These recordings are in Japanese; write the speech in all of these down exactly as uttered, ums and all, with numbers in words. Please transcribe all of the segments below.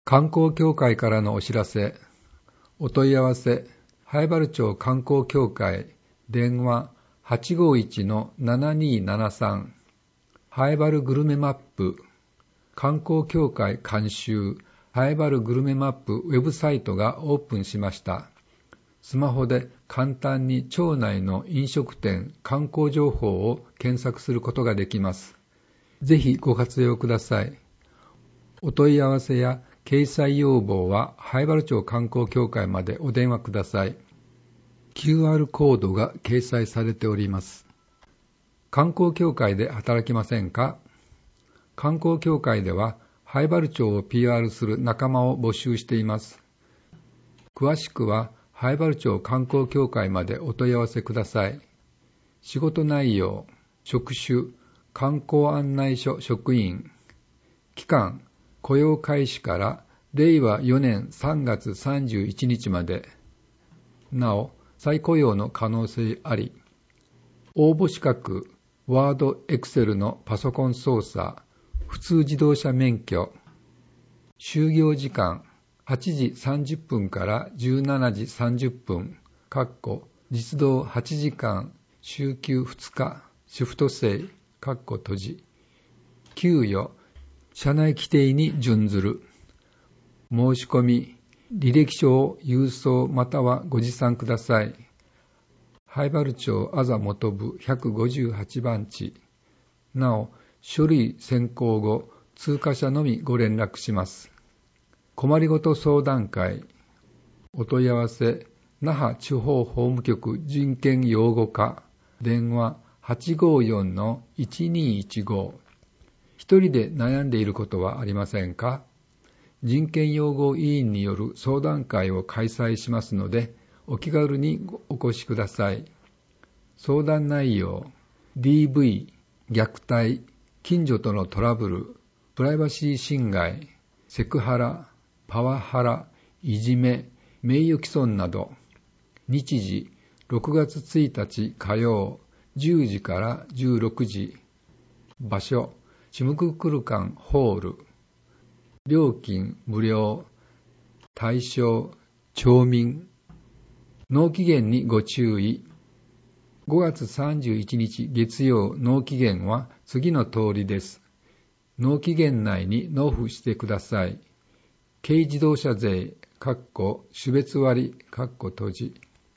観光協会からのお知らせ。お問い合わせ、南風原町観光協会、電話 はちごいちのななにーななさん。南風原グルメマップ、観光協会監修、南風原グルメマップウェブサイトがオープンしました。スマホで簡単に町内の飲食店、観光情報を検索することができます。ぜひご活用ください。お問い合わせや掲載要望は南風原町観光協会までお電話ください。キューアール コードが掲載されております。観光協会で働きませんか？観光協会では南風原町を ピーアール する仲間を募集しています。詳しくは南風原町観光協会までお問い合わせください。仕事内容、職種、観光案内所職員、期間、雇用開始かられいわよねんさんがつさんじゅういちにちまで。なお、再雇用の可能性あり。応募資格、ワード、エクセルのパソコン操作、普通自動車免許。就業時間、はちじさんじゅっぷんからじゅうしちじさんじゅっぷん、かっこ実働はちじかん、週休ふつか、シフト制、かっこ閉じ。給与、社内規定に準ずる。申し込み、履歴書を郵送またはご持参ください。南風原町あざ元部ひゃくごじゅうはちばんち。なお、書類選考後、通過者のみご連絡します。困りごと相談会。お問い合わせ、那覇地方法務局人権擁護課、電話 はちごよんのいちにいちご。一人で悩んでいることはありませんか？人権擁護委員による相談会を開催しますので、お気軽にお越しください。相談内容、ディーブイ、虐待、近所とのトラブル、プライバシー侵害、セクハラ、パワハラ、いじめ、名誉毀損など。日時、ろくがつついたち火曜、じゅうじからじゅうろくじ。場所、シムククルカンホール。料金無料。対象、町民。納期限にご注意。ごがつさんじゅういちにち月曜納期限は次の通りです。納期限内に納付してください。軽自動車税、かっこ種別割、かっこ閉じ。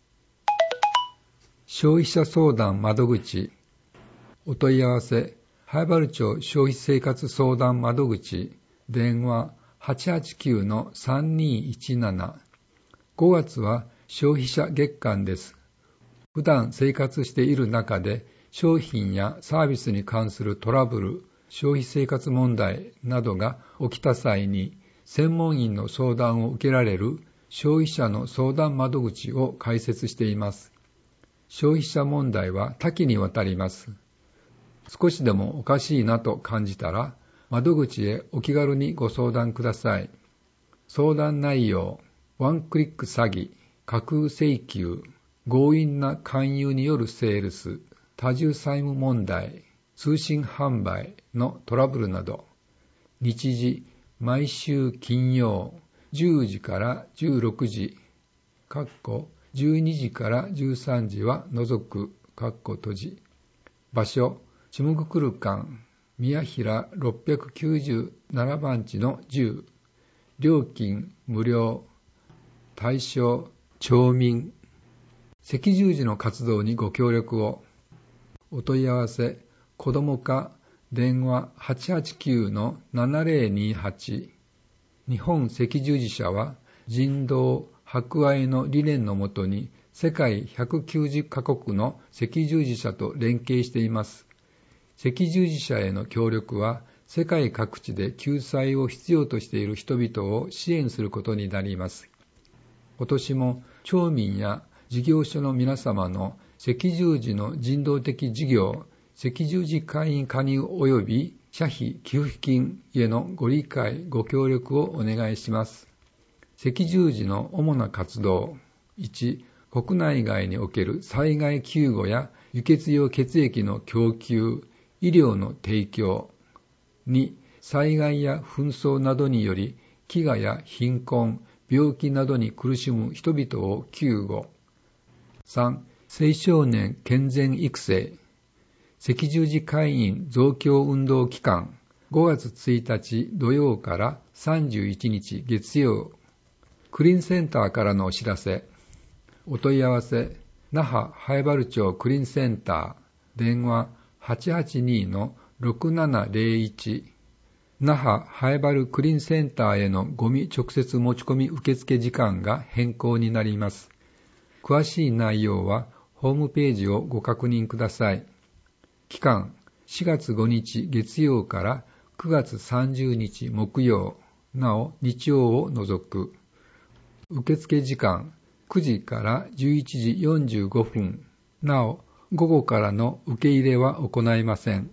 消費者相談窓口。お問い合わせ、南風原町消費生活相談窓口、電話 はちはちきゅうのさんにいちなな。ごがつは消費者月間です。普段生活している中で商品やサービスに関するトラブル、消費生活問題などが起きた際に専門員の相談を受けられる消費者の相談窓口を開設しています。消費者問題は多岐にわたります。少しでもおかしいなと感じたら、窓口へお気軽にご相談ください。相談内容、ワンクリック詐欺、架空請求、強引な勧誘によるセールス、多重債務問題、通信販売のトラブルなど。日時、毎週金曜、じゅうじからじゅうろくじ、かっこじゅうにじからじゅうさんじは除く、かっこ閉じ。場所、シムククルカン、宮平ろっぴゃくきゅうじゅうななばんちのじゅう。料金無料。対象、町民。赤十字の活動にご協力を。お問い合わせ、子ども課、電話 はちはちきゅうのななぜろにはち。日本赤十字社は人道、博愛の理念のもとに世界ひゃくきゅうじゅっかこくの赤十字社と連携しています。赤十字社への協力は世界各地で救済を必要としている人々を支援することになります。今年も町民や事業所の皆様の赤十字の人道的事業、赤十字会員加入及び社費寄付金へのご理解、ご協力をお願いします。赤十字の主な活動、いち、国内外における災害救護や輸血用血液の供給、医療の提供。に、災害や紛争などにより飢餓や貧困、病気などに苦しむ人々を救護。さん、青少年健全育成。赤十字会員増強運動期間、ごがつついたち土曜からさんじゅういちにち月曜。クリーンセンターからのお知らせ。お問い合わせ、那覇南原町クリーンセンター、電話 はちはちに ろくななゼロいち。那覇南原クリーンセンターへのゴミ直接持ち込み受付時間が変更になります。詳しい内容はホームページをご確認ください。期間、しがつごにち月曜からくがつさんじゅうにち木曜、なお日曜を除く。受付時間、くじからじゅういちじよんじゅうごふん、なお午後からの受け入れは行いません。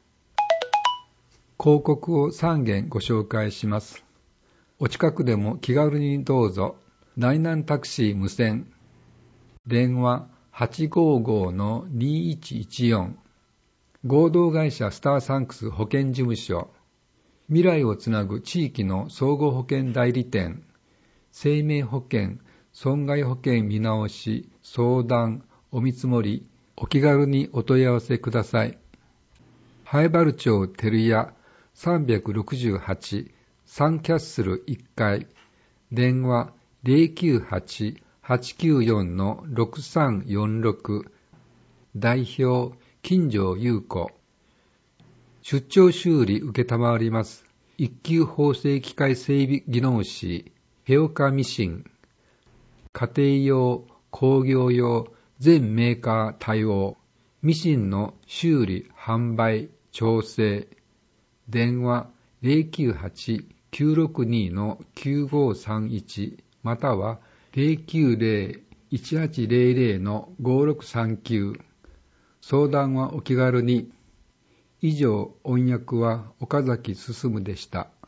広告をさんげんご紹介します。お近くでも気軽にどうぞ。大南タクシー無線。電話 はちごーごーのにいちいちよん。合同会社スターサンクス保険事務所。未来をつなぐ地域の総合保険代理店。生命保険、損害保険見直し、相談、お見積もり、お気軽にお問い合わせください。南原町照屋さんびゃくろくじゅうはち、サンキャッスルいっかい、電話 ゼロきゅうはち はちきゅうよん ろくさんよんろく、代表、金城優子。出張修理受けたまわります。一級縫製機械整備技能士、ヘオカミシン。家庭用、工業用、全メーカー対応。ミシンの修理、販売、調整。電話 ゼロきゅうはち きゅうろくに きゅうごさんいち または ゼロきゅうゼロ いちはちゼロゼロ ごろくさんきゅう。相談はお気軽に。以上、音訳は岡崎進でした。